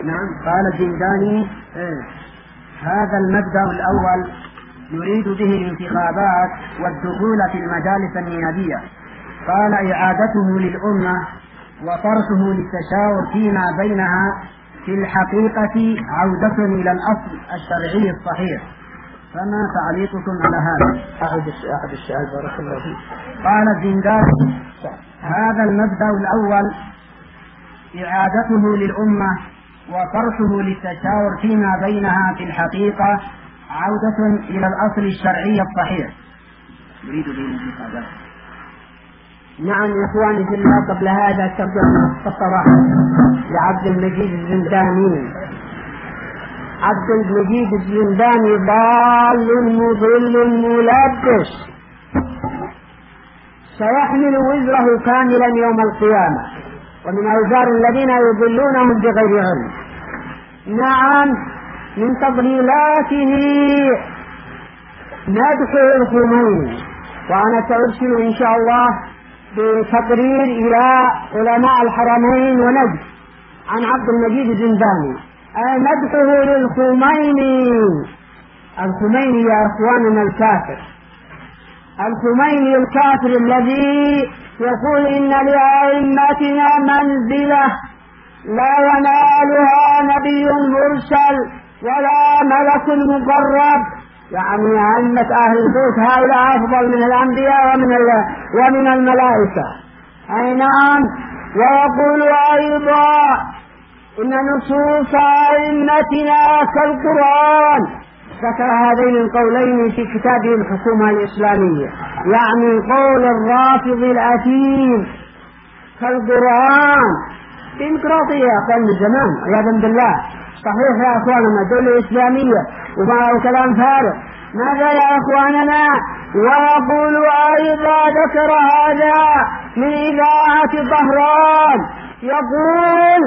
نعم. قال الزنداني هذا المبدأ الأول يريد به الانتخابات والدخول في المجالس النيابية. قال إعادته للأمة وطرحه للتشاور فيما بينها في الحقيقة عودة إلى الأصل الشرعي الصحيح. فما تعليقكم على هذا؟ أعد السؤال بارك الله فيك. قال الزنداني هذا المبدأ الأول إعادته للأمة وطرحه للتشاور فيما بينها في الحقيقة عودة إلى الأصل الشرعي الصحيح. يريد به الانتخابات. نعم إخواني في الله، قبل هذا ترجمة مختصرة لعبد المجيد الزنداني. عبد المجيد الزنداني ضال مضل ملبس سيحمل وزره كاملا يوم القيامة ومن أوزار الذين يضلونهم بغير علم. نعم، من تضليلاته مدح الخميني، وأنا سأرسل إن شاء الله بتقرير إلى علماء الحرمين ونجد عن عبد المجيد الزنداني مدحه للخميني. الخميني يا إخواننا الكافر، الخميني الكافر الذي يقول إن لأئمتنا منزلة لا ينالها نبي مرسل ولا ملك مقرب، يعني أئمة أهل البيت هؤلاء أفضل من الأنبياء ومن الملائكة. أي نعم. ويقول أيضا إن نصوص أئمتنا كالقرآن. ذكر هذين القولين في كتابه الحكومة الإسلامية، يعني قول الرافض الأثيم كالقرآن. ديمقراطية أقل من زمان عياذا بالله. صحيح يا أخواننا دولة إسلامية وكلام فارغ. ماذا يا أخواننا؟ ويقول أيضا ذكر هذا من إذاعة طهران، يقول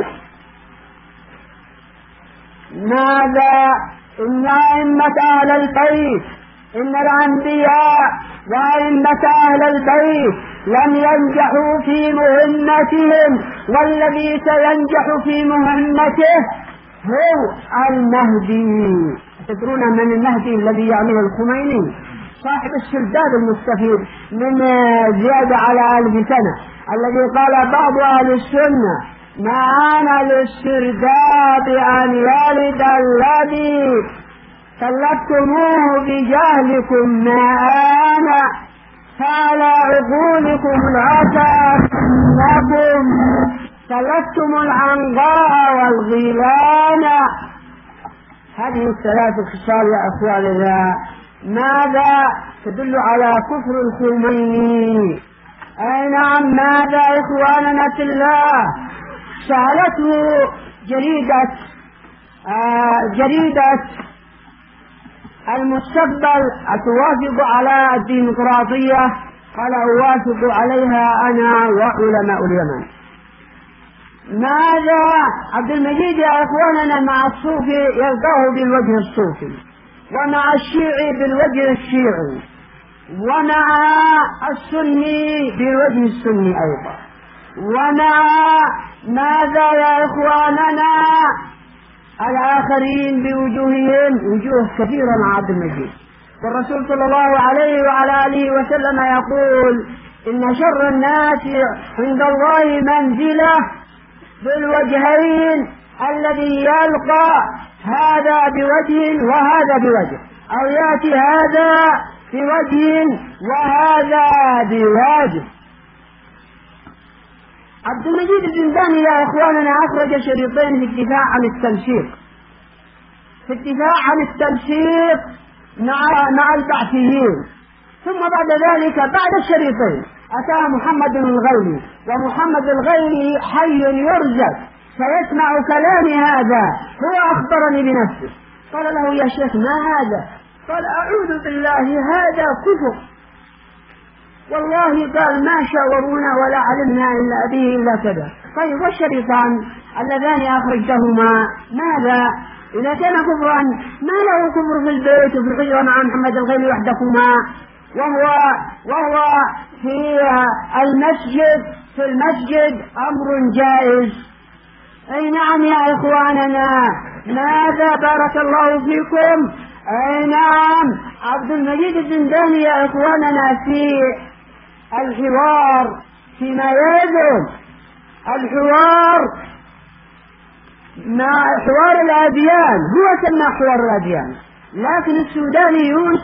ماذا؟ إن أئمة أهل البيت، إن الأنبياء وأئمة أهل البيت لم ينجحوا في مهمتهم، والذي سينجح في مهمته هو المهدي. تدرون من المهدي الذي يعمله الخميني؟ صاحب السرداب المستفيد من زيادة على 1000 سنة، الذي قال بعض أهل السنة ما أنا للسرداب أن يلد الذي سلبتموه بجهلكم، ما أنا فعلى عقولكم العسى إنكم سلبتم العنقاء والغيلان. هذه الثلاث خصال يا أخواننا ماذا تدل على كفر الخميني؟ أي نعم. ماذا إخواننا في الله؟ سألته جريدة المستقبل أتوافق على الديمقراطية؟ قال أوافق عليها أنا وعلماء اليمن. ماذا؟ عبد المجيد يا إخواننا مع الصوفي يلقاه بالوجه الصوفي، ومع الشيعي بالوجه الشيعي، ومع السني بالوجه السني أيضا، ومع ماذا يا إخواننا الآخرين بوجوههم وجوه كثيرة مع عبد المجيد. والرسول صلى الله عليه وعلى آله وسلم يقول إن شر الناس عند الله منزلة بالوجهين، الذي يلقى هذا بوجه وهذا بوجه، أو يأتي هذا بوجه وهذا بوجه. عبد المجيد الزنداني يا إخواننا أخرج شريطين في الدفاع عن التمشيق، في الدفاع عن التمشيق مع البعثيين. ثم بعد ذلك بعد الشريطين أتى محمد الغيلي، ومحمد الغيلي حي يرزق سيسمع كلامي هذا، هو أخبرني بنفسه. قال له يا شيخ ما هذا؟ قال أعوذ بالله هذا كفر، والله قال ما شاورونا ولا علمنا إلا به إلا كذا. طيب والشريطان اللذان أخرجتهما ماذا؟ إذا كان كفرا ما له كفر في البيت وفي الحجرة مع محمد الغيلي وحدكما، وهو في المسجد أمر جائز، أي نعم يا إخواننا، ماذا بارك الله فيكم. أي نعم، عبد المجيد الزنداني يا إخواننا في الحوار فيما يدل الحوار مع حوار الأديان، هو سمى حوار الأديان، لكن السودانيون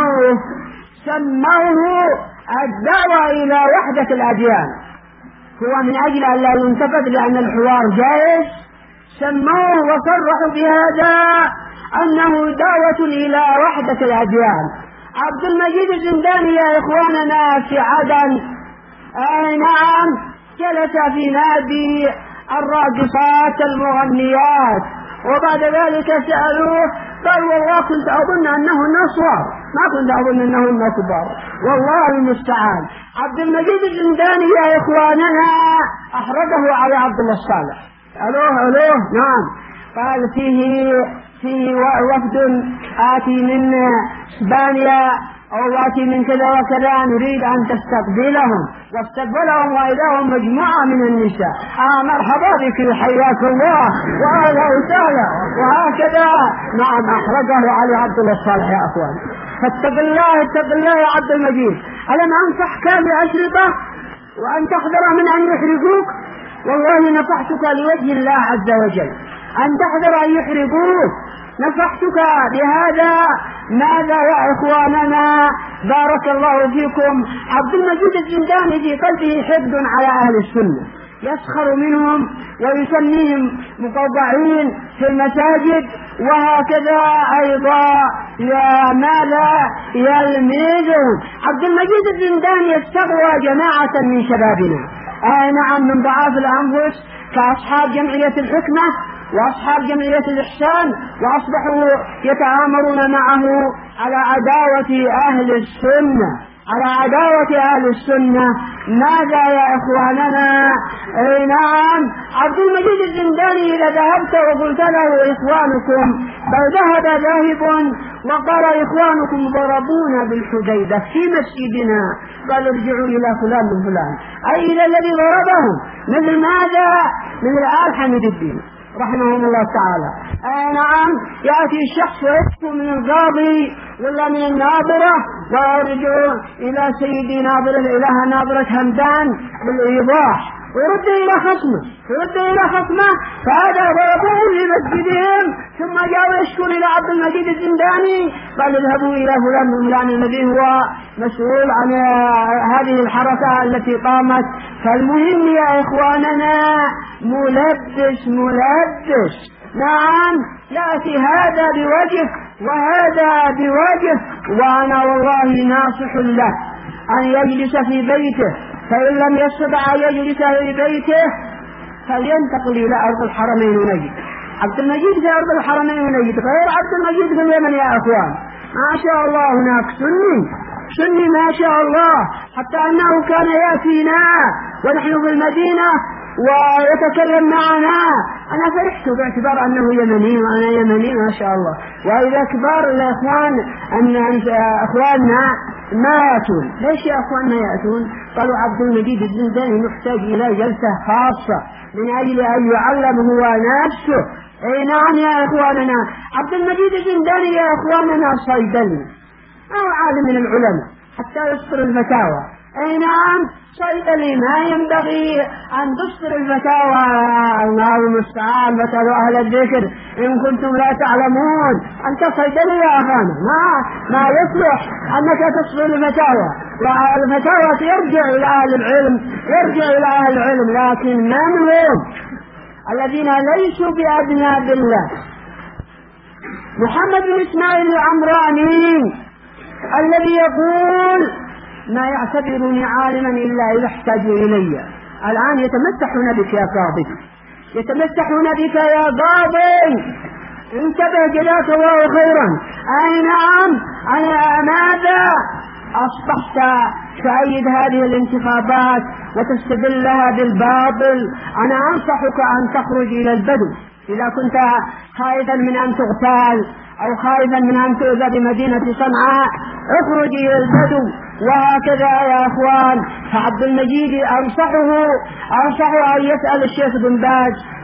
سموه الدعوة إلى وحدة الأديان. هو من أجل أن لا ينتفذ لأن الحوار جائز سموه وصرحوا بهذا أنه دعوة إلى وحدة الأديان. عبد المجيد الزنداني يا إخواننا في عدن، أي نعم، جلس في نادي الراقصات المغنيات، وبعد ذلك سألوه قال والله كنت أظن أنهن نصارى، ما كنت أظن أنهن كبار، والله المستعان. عبد المجيد الزنداني يا إخواننا أحرجه على عبد الله الصالح. ألوه نعم، قال فيه وفد آتي من إسبانيا أو آتي من كذا وكذا، نريد أن تستقبلهم. واستقبلهم وإذا هم مجموعة من النساء. مرحبا بك، حياك الله وأهلا وسهلا وهكذا. نعم، أحرجه علي عبد الله الصالح يا أخوان. فاتق الله يا عبد المجيد، ألم أنصحك بأشرطة وأن تحذر من أن يحرقوك؟ والله نصحتك لوجه الله عز وجل أن تحذر أن يحرقوك، نصحتك بهذا. ماذا يا إخواننا بارك الله فيكم. عبد المجيد الزنداني في قلبه حقد على أهل السنة، يسخر منهم ويسميهم مقوقعين في المساجد، وهكذا أيضا يلمزون. عبد المجيد الزنداني استغوى جماعة من شبابنا، نعم، من ضعاف الأنفس كأصحاب جمعية الحكمة وأصحاب جمعية الإحسان، وأصبحوا يتآمرون معه على عداوة أهل السنة. ماذا يا إخواننا؟ أي نعم، عبد المجيد الزنداني إذا ذهبت وقلت له إخوانكم، بل ذهب ذاهب وقال إخوانكم ضربونا بالحديدة في مسجدنا، قال ارجعوا إلى فلان من فلان، أي إلى الذي ضربهم. مثل ماذا؟ مثل آل حميد الدين رحمهم الله تعالى. نعم، يأتي الشخص ويكفو من القاضي ولا من الناظرة ويرجع إلى سيدي ناظرة همدان بالإيضاح، ويرد إلى خصمه، فهذا ضربوه في مسجدهم. ثم جاءوا يشكون إلى عبد المجيد الزنداني، قال اذهبوا إلى فلان الذي هو مسؤول عن هذه الحركة التي قامت. فالمهم يا إخواننا ملبس. نعم، يأتي هذا بوجه وهذا بوجه، وأنا والله ناصح له أن يجلس في بيته، فإن لم يستطع أن يجلس في بيته فلينتقل إلى أرض الحرمين ونجد. عبد المجيد في أرض الحرمين ونجد غير عبد المجيد في اليمن يا أخوان. ما شاء الله هناك سني ما شاء الله، حتى أنه كان يأتينا ونحن في المدينة ويتكلم معنا. أنا فرحت باعتبار أنه يمني وأنا يمني ما شاء الله. وإذا كبار الإخوان أن أخواننا ما يأتون. ليش يا أخواننا يأتون؟ قالوا عبد المجيد الزنداني محتاج إلى جلسة خاصة من أجل أن يعلم هو نفسه. أي نعم يا إخواننا، عبد المجيد الزنداني يا إخواننا صيدلي أو عالم من العلماء حتى يصدر الفتاوى. أي نعم، صيدلي ما ينبغي أن تصدر الفتاوى. الله المستعان، فتاوى أهل الذكر إن كنتم لا تعلمون. أنت صيدلي يا أخانا، ما يصلح أنك تصدر الفتاوى، والفتاوى يرجع إلى أهل العلم، لكن من هم الذين ليسوا بأبناء بالله؟ محمد بن إسماعيل العمراني الذي يقول ما يعتبرني عالما إلا إذا احتاجوا إلي. الآن يتمسحون بك يا قاضي، انتبه جزاك الله خيرا. أي نعم، ماذا أصبحت تؤيد هذه الانتخابات وتستدلها بالباطل؟ أنا أنصحك أن تخرج إلى البدو إذا كنت خائفا من أن تغتال أو خائفا من أن تؤذى بمدينة صنعاء، اخرج إلى البدو. وهكذا يا أخوان، فعبد المجيد أنصحه أن يسأل الشيخ بن باز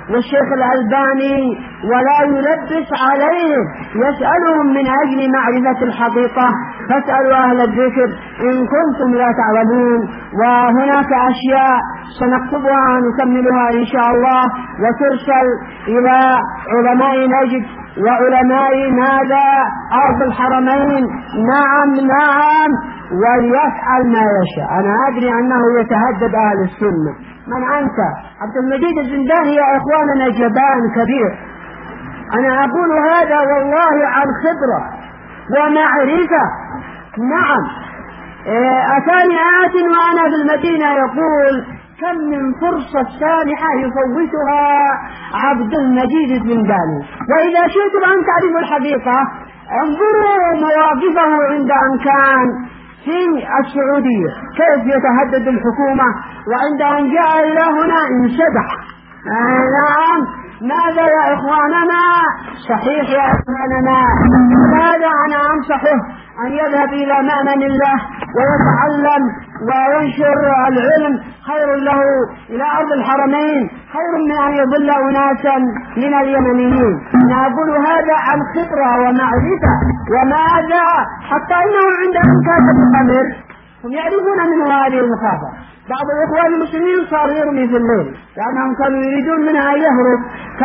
والشيخ الألباني ولا يلبس عليهم، يسألهم من أجل معرفة الحقيقة. فاسألوا أهل الذكر إن كنتم لا تعلمون. وهناك أشياء سنكتبها نكملها إن شاء الله وترسل إلى علماء نجد وعلماء ماذا أرض الحرمين. نعم وليفعل ما يشاء. أنا أدري أنه يتهدد أهل السنة. من أنت؟ عبد المجيد الزنداني يا إخواننا جبان كبير. أنا أقول هذا والله عن خبرة ومعرفة. نعم أتاني آت وأنا في المدينة يقول كم من فرصة سانحة يفوتها عبد المجيد الزنداني. وإذا شئتم أن تعرفوا الحقيقة انظروا مواقفه عند أن كان في السعودية كيف يتهدد الحكومة، وعند أن جاء إلى هنا انسدح. نعم ماذا يا إخواننا؟ صحيح يا إخواننا. ماذا أنا أنصحه أن يذهب إلى مأمن الله ويتعلم وينشر العلم، خير له إلى أرض الحرمين، خير من أن يضل أناسا من اليمنيين. أنا أقول هذا عن خبرة ومعرفة. وماذا حتى إنه عندهم كاتب الخمر هم يعرفون منه هذه المخافة. بعض الإخوان المسلمين صار يرمي في الليل لأنهم كانوا يريدون منها يهرب،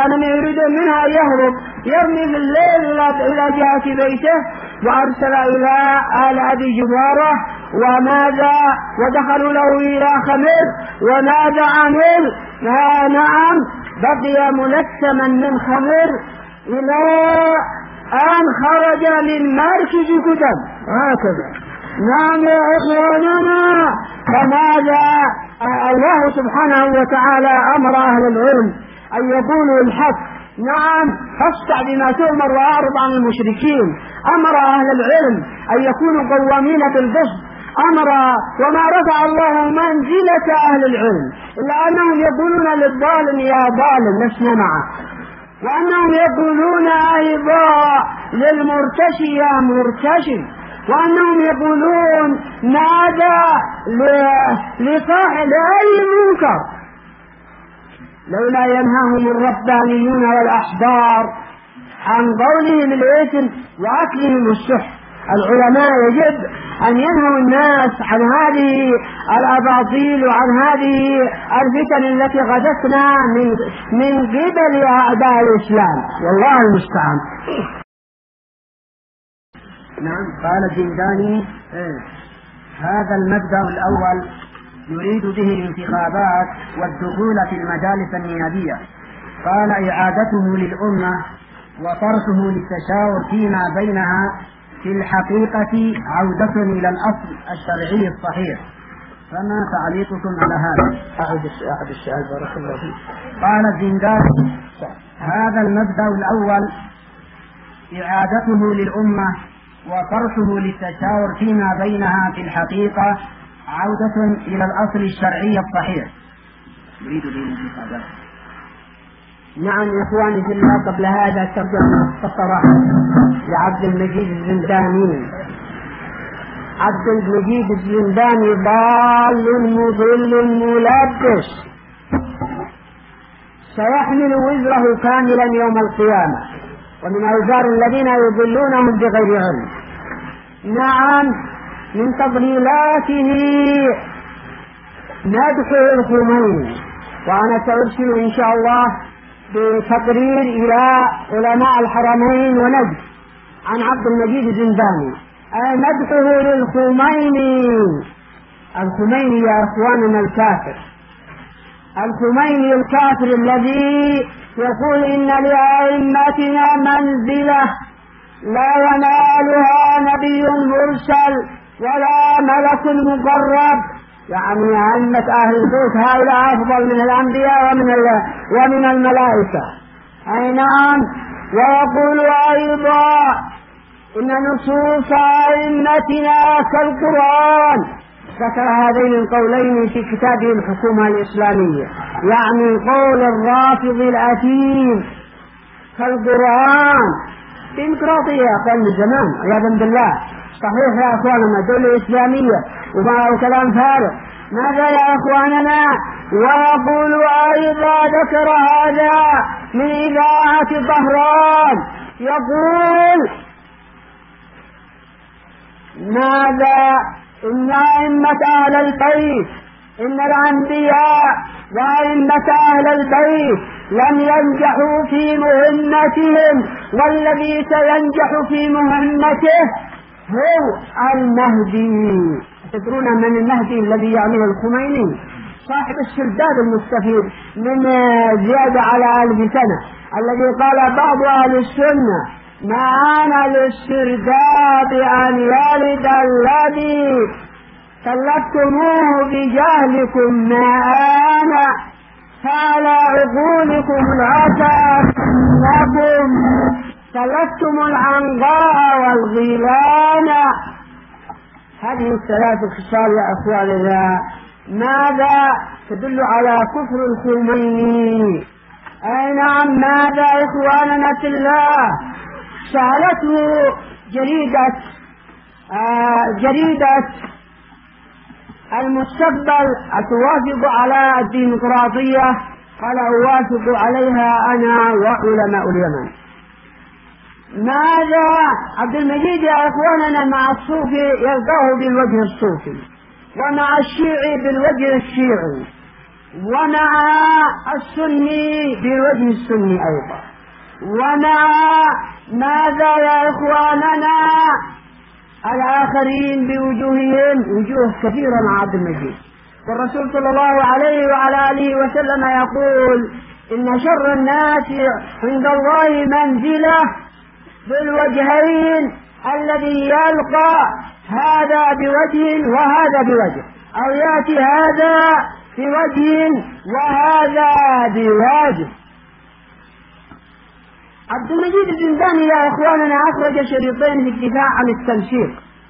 يرمي في الليل إلى جهة بيته. وأرسل إلى آل أبي جبارة وماذا ودخلوا له إلى خمر وماذا عمل؟ نعم بقي ملثما من خمر إلى أن خرج من مركز كتب هكذا. نعم يا إخواننا. فماذا الله سبحانه وتعالى أمر أهل العلم أن يقولوا الحق. نعم فاصدع بما تؤمر وأعرض عن المشركين. أمر أهل العلم أن يكونوا قوامين بالقسط. أمر وما رفع الله منزلة أهل العلم إلا أنهم يقولون للظالم يا ظالم لسنا معه، وأنهم يقولون أيضا للمرتشي يا مرتشي، وأنهم يقولون ماذا لصاحب أي منكر. لولا ينهاهم الربانيون والأحبار عن قولهم الإثم وأكلهم السحت. العلماء يجب أن ينهوا الناس عن هذه الأباطيل وعن هذه الفتن التي غدتنا من قبل أعداء الإسلام، والله المستعان. نعم قال الزنداني هذا المبدأ الأول يريد به الانتخابات والدخول في المجالس النيابية. قال إعادته للأمة وطرحه للتشاور فيما بينها في الحقيقة عودة إلى الأصل الشرعي الصحيح. فما تعليقكم على هذا؟ أعد السؤال بارك الله فيك. قال الزنداني هذا المبدأ الأول إعادته للأمة وطرحه للتشاور فيما بينها في الحقيقة عودة إلى الأصل الشرعي الصحيح. يريد به الانتخابات. نعم إخواني في الله، قبل هذا ترجمة مختصرة لعبد المجيد الزنداني. عبد المجيد الزنداني ضال مضل ملبس سيحمل وزره كاملا يوم القيامة ومن أوزار الذين يضلونهم بغير علم. نعم من تضليلاته مدح الخميني، وأنا سأرسل إن شاء الله بتقرير إلى علماء الحرمين ونجد عن عبد المجيد الزنداني مدحه للخميني. الخميني يا إخواننا الكافر، الخميني الكافر الذي يقول إن لأئمتنا منزلة لا ينالها نبي مرسل ولا ملك مقرب، يعني أئمة أهل البيت هؤلاء أفضل من الأنبياء ومن الملائكة. أي نعم. ويقول أيضا إن نصوص أئمتنا كالقرآن. ذكر هذين القولين في كتابه الحكومة الإسلامية، يعني قول الرافض الأثيم كالقرآن. ديمقراطية يا أخوان من زمان عياذا بالله. صحيح يا أخواننا دولة إسلامية وكلام فارغ. ماذا يا أخواننا؟ ويقول أيضا ذكر هذا من إذاعة ظهران يقول ماذا إن أئمة أهل البيت إن الأنبياء وأئمة أهل البيت لم ينجحوا في مهمتهم والذي سينجح في مهمته هو المهدي. تدرون من المهدي الذي يعنيه الخميني؟ صاحب السرداب المستفيد من زيادة على 1000 سنة الذي قال بعض أهل السنة ما أنا للسرداب أن يلد الذي سلفتموه بجهلكم ما أنا فعلى عقولكم العسى إنكم سلفتم العنقاء والغيلان. هذه الثلاث خصال يا أخواننا ماذا تدل على كفر الخميني؟ أي نعم. ماذا إخواننا في الله؟ سألته جريدة المستقبل أتوافق على الديمقراطية؟ قال أوافق عليها أنا وعلماء اليمن. ماذا عبد المجيد يا إخواننا مع الصوفي يلقاه بالوجه الصوفي ومع الشيعي بالوجه الشيعي ومع السني بالوجه السني أيضا ومع ماذا يا إخواننا الآخرين بوجوههم وجوه كثيرة مع عبد المجيد. والرسول صلى الله عليه وعلى آله وسلم يقول إن شر الناس عند الله منزلة بالوجهين الذي يلقى هذا بوجه وهذا بوجه أو يأتي هذا بوجه وهذا بوجه. عبد المجيد الزنداني يا إخواننا أخرج شريطين في الدفاع عن التمشيق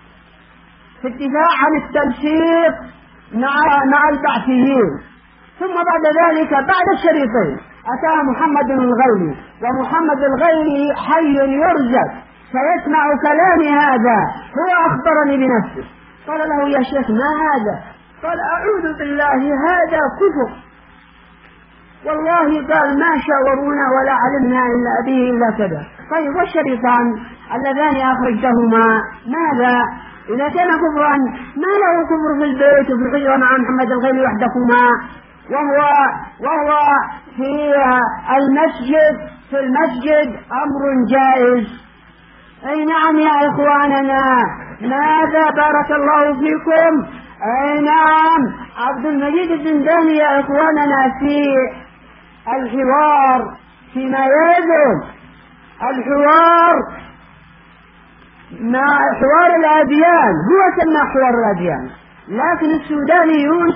مع البعثيين. ثم بعد ذلك بعد الشريطين أتى محمد الغيلي ومحمد الغيلي حي يرزق سيسمع كلامي هذا هو أخبرني بنفسه. قال له يا شيخ ما هذا؟ قال أعوذ بالله هذا كفر والله قال ما شاورونا ولا علمنا إلا به إلا كذا. طيب والشريطان اللذان أخرجتهما ماذا؟ إذا كان كفرا ما له كفر في البيت وفي الحجرة مع محمد الغيلي وحدكما وهو في المسجد أمر جائز. أي نعم يا إخواننا. ماذا بارك الله فيكم؟ أي نعم. عبد المجيد الزنداني يا إخواننا في الحوار فيما يزن الحوار مع حوار الأديان هو سمى حوار الأديان لكن السودانيون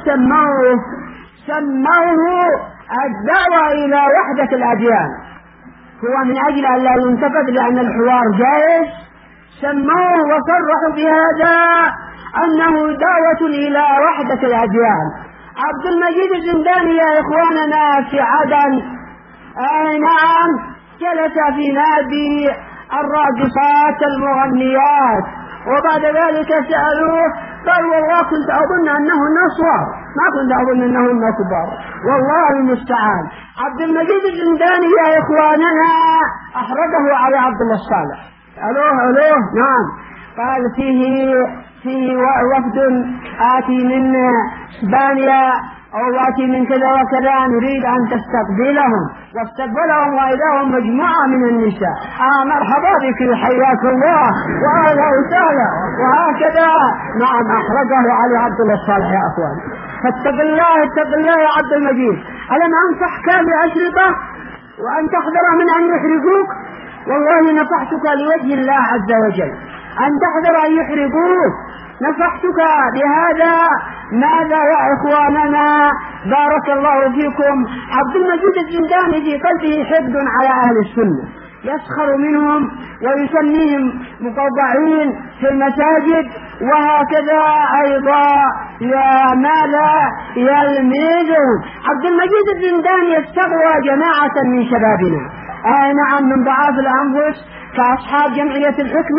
سموه الدعوة إلى وحدة الأديان. هو من أجل أن لا ينتقد لأن الحوار جائز سموه وصرحوا بهذا أنه دعوة إلى وحدة الأديان. عبد المجيد الزنداني يا إخواننا في عدن أي نعم جلس في نادي الراقصات المغنيات وبعد ذلك سألوه قال والله كنت أظن أنهن نصارى ما كنت أظن أنهن كبار والله المستعان. عبد المجيد الزنداني يا إخواننا أحرجه على عبد الله الصالح. ألوه نعم. قال فيه وفد آتي من إسبانيا أو آتي من كذا وكذا نريد أن تستقبلهم واستقبلهم وإذا هم مجموعة من النساء. مرحبا بك حياك الله وأهلا وسهلا وهكذا. نعم أحرجه علي عبد الله الصالح يا أخوان. فاتق الله يا عبد المجيد. ألم أنصحك بأشرطة وأن تحذر من أن يحرقوك؟ والله نصحتك لوجه الله عز وجل أن تحذر أن يحرقوك. نصحتك بهذا. ماذا يا إخواننا بارك الله فيكم؟ عبد المجيد الزنداني في قلبه حقد على أهل السنة يسخر منهم ويسميهم مقوضعين في المساجد وهكذا أيضا يا ماذا يلميذهم. عبد المجيد الزنداني استغوى جماعة من شبابنا نعم من ضعاف الأنفس كأصحاب جمعية الحكمة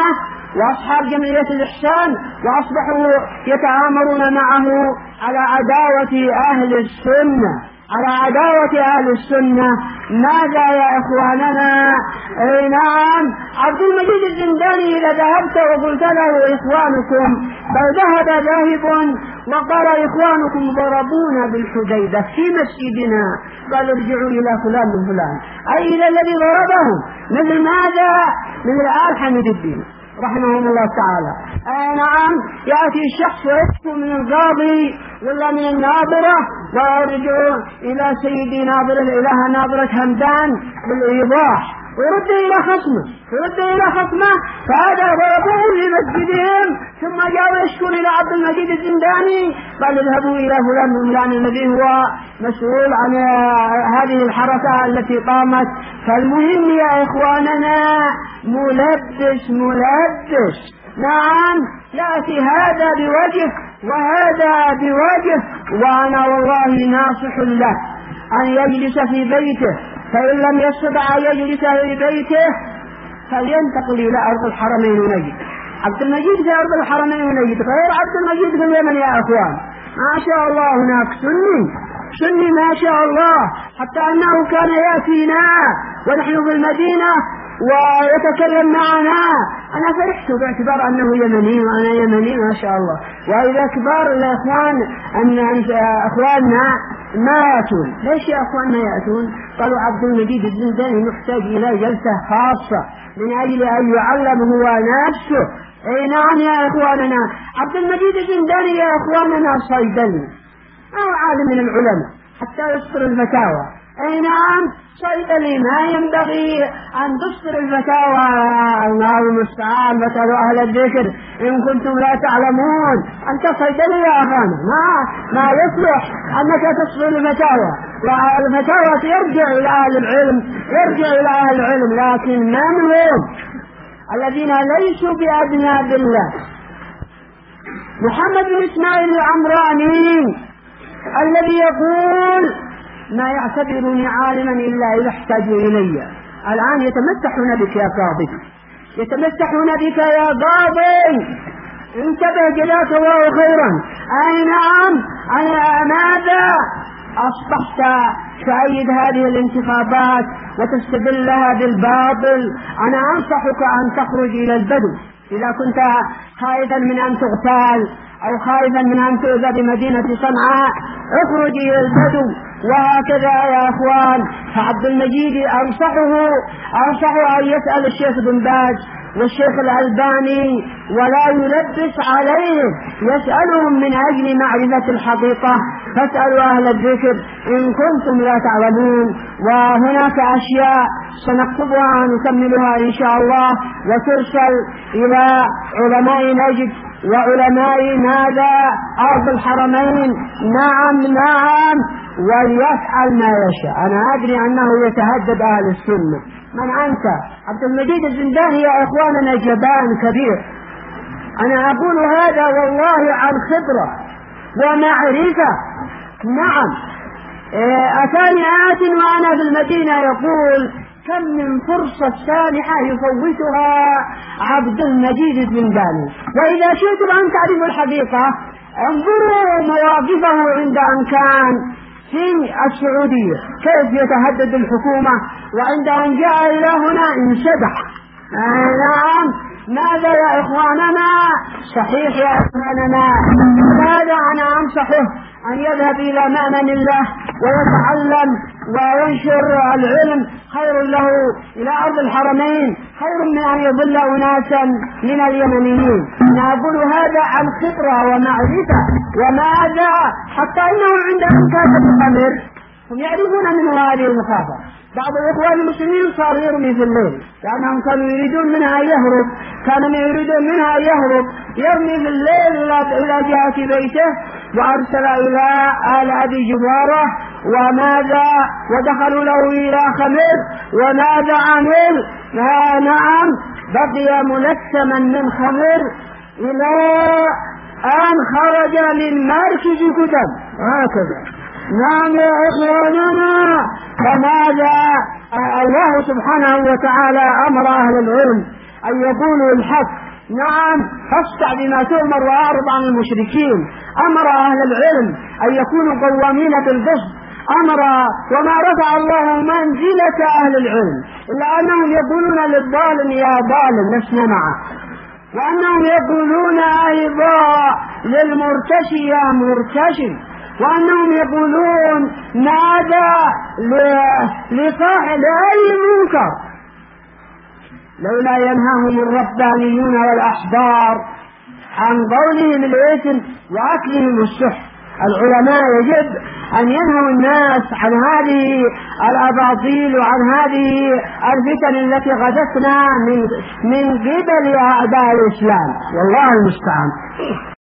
وأصحاب جمعية الإحسان، وأصبحوا يتآمرون معه على عداوة أهل السنة، على عداوة أهل السنة. ماذا يا إخواننا؟ أي نعم، عبد المجيد الزنداني إذا ذهبت وقلت له إخوانكم، بل ذهب ذاهب وقال إخوانكم ضربونا بالحديدة في مسجدنا، قال ارجعوا إلى فلان من فلان، أي إلى الذي ضربهم. مثل ماذا؟ مثل آل حميد الدين رحمهم الله تعالى. نعم، يأتي الشخص ويكتب من القاضي ولا من الناظرة ويرجع إلى سيدي ناظرة الإله ناظرة همدان بالإيضاح، ويرد إلى خصمه، فهذا ضربوه في مسجدهم، ثم جاءوا يشكون إلى عبد المجيد الزنداني، قال اذهبوا إلى فلان من فلان الذي هو مسؤول عن هذه الحركة التي قامت. فالمهم يا إخواننا ملبس. نعم، يأتي هذا بوجه وهذا بوجه، وأنا والله ناصح له أن يجلس في بيته، فإن لم يستطع أن يجلس في بيته فلينتقل إلى أرض الحرمين ونجد. عبد المجيد في أرض الحرمين ونجد غير عبد المجيد في اليمن يا أخوان. ما شاء الله هناك سني ما شاء الله، حتى أنه كان يأتينا ونحن في المدينة ويتكلم معنا. أنا فرحت باعتبار أنه يمني وأنا يمني ما شاء الله. وإذا كبار الإخوان أن أخواننا ما يأتون. ليش يا أخواننا يأتون؟ قالوا عبد المجيد الزنداني محتاج إلى جلسة خاصة من أجل أن يعلم هو نفسه. أي نعم يا إخواننا، عبد المجيد الزنداني يا إخواننا صيدلي أو عالم من العلماء حتى يصدر الفتاوى. أي نعم، صيدلي ما ينبغي أن تصدر الفتاوى. الله المستعان، فاسألوا أهل الذكر إن كنتم لا تعلمون. أنت صيدلي يا أخانا، ما يصلح أنك تصدر الفتاوى، والفتاوى يرجع إلى أهل العلم، لكن ما منهم الذين ليسوا بأدنى بالله. محمد بن إسماعيل العمراني الذي يقول ما يعتبرني عالما إلا إذا احتاجوا إلي. الآن يتمسحون بك يا قاضي، انتبه جزاك الله خيرا. أي نعم، ماذا أصبحت تؤيد هذه الانتخابات وتستدلها بالباطل؟ أنا أنصحك أن تخرج إلى البدو إذا كنت خائفا من أن تغتال أو خائفا من أن تؤذى بمدينة صنعاء. اخرج إلى البدو. وهكذا يا أخوان، فعبد المجيد أنصحه أن يسأل الشيخ بن باز والشيخ الألباني ولا يلبس عليه، يسألهم من أجل معرفة الحقيقة. فاسألوا أهل الذكر إن كنتم لا تعلمون. وهناك أشياء سنكتبها نكملها إن شاء الله وترسل إلى علماء نجد وعلماء ماذا أرض الحرمين. نعم، وليفعل ما يشاء. أنا أدري أنه يتهدد أهل السنة. من أنت؟ عبد المجيد الزنداني يا إخواننا جبان كبير. أنا أقول هذا والله عن خبرة ومعرفة. نعم، أتاني آت وأنا في المدينة يقول كم من فرصة سانحة يفوتها عبد المجيد الزنداني. وإذا شئتم أن تعرفوا الحقيقة انظروا مواقفه عند أن كان في السعودية كيف يتهدد الحكومة، وعند أن جاء إلى هنا انسدح. نعم، ماذا يا إخواننا؟ صحيح يا إخواننا، ماذا أنا أنصحه أن يذهب إلى مأمن الله ويتعلم وينشر العلم، خير له إلى أرض الحرمين، خير من أن يضل أناسا من اليمنيين. أنا أقول هذا عن خبرة ومعرفة. وماذا؟ حتى إنه عندهم كاتب الخمر هم يعرفون منه هذه المخافة. بعض الإخوان المسلمين صار يرمي في الليل لأنهم كانوا يريدون منها يهرب، يرمي في الليل إلى جهة بيته. وأرسل إلى آل أبي جبارة وماذا ودخلوا له إلى خمر. وماذا عمل؟ نعم، بقي ملثما من خمر إلى أن خرج من مركز كتب هكذا. نعم يا إخواننا، فماذا الله سبحانه وتعالى أمر أهل العلم أن يقولوا الحق نعم فاصدع بما تؤمر وأعرض عن المشركين. أمر أهل العلم أن يكونوا قوامين بالقسط، أمر وما رفع الله منزلة أهل العلم إلا أنهم يقولون للظالم يا ظالم لسنا معه، وأنهم يقولون أيضا للمرتشي يا مرتشي، وأنهم يقولون ماذا لصاحب أي منكر. لولا ينهاهم الربانيون والأحبار عن قولهم الإثم وأكلهم السحت. العلماء يجب أن ينهوا الناس عن هذه الأباطيل وعن هذه الفتن التي غدتنا من قبل أعداء الإسلام، والله المستعان.